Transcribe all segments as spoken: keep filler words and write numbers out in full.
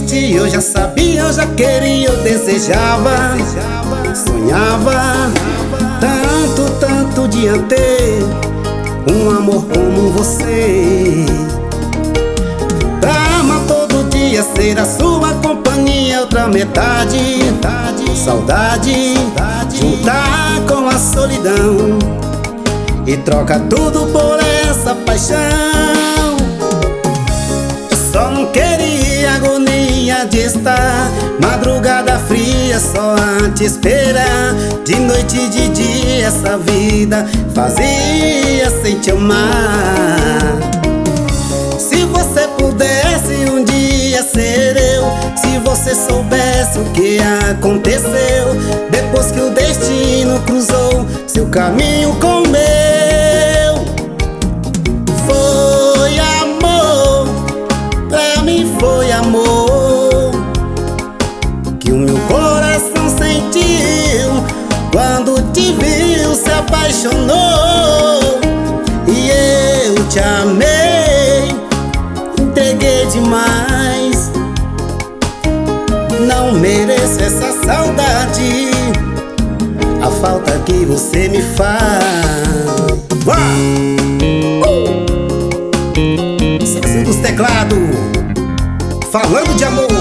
existe, eu já sabia, eu já queria, eu desejava, sonhava tanto, tanto de ter um amor como você. Pra amar todo dia, ser a sua companhia, outra metade, saudade, juntar com a solidão e troca tudo por essa paixão. Eu só não queria agonia de estar madrugada fria só a te esperar. De noite e de dia essa vida fazia sem te amar. Se você pudesse um dia ser eu, se você soubesse o que aconteceu depois que o destino cruzou seu caminho com o meu. Foi amor, pra mim foi amor, que o meu coração sentiu quando te viu, se apaixonou. E eu te amei, entreguei demais. Não mereço essa saudade, a falta que você me faz. uh! Sexo dos teclados, falando de amor.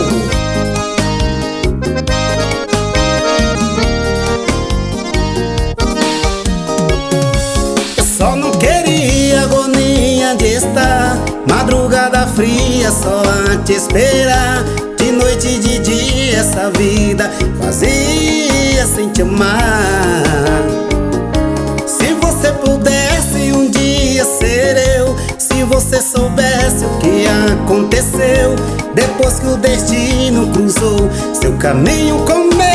Eu só não queria agonia de estar madrugada fria só a te esperar. De noite e de dia essa vida fazia sem te amar. Se você pudesse um dia ser eu, se você soubesse o que aconteceu depois que o destino cruzou seu caminho com o meu.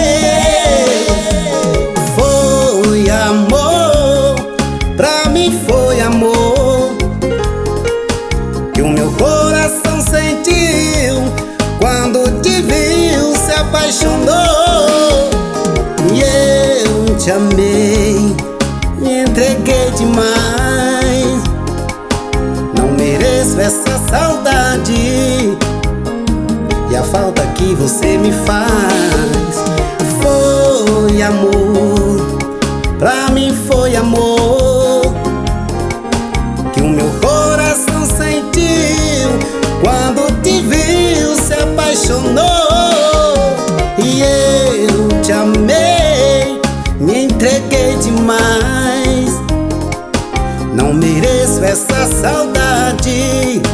Foi amor, pra mim foi amor, que o meu coração sentiu quando te viu, se apaixonou. E eu te amei, me entreguei demais. Não mereço essa saudade e a falta que você me faz. Foi amor, pra mim foi amor, que o meu coração sentiu quando te viu, se apaixonou. E eu te amei, me entreguei demais. Não mereço essa saudade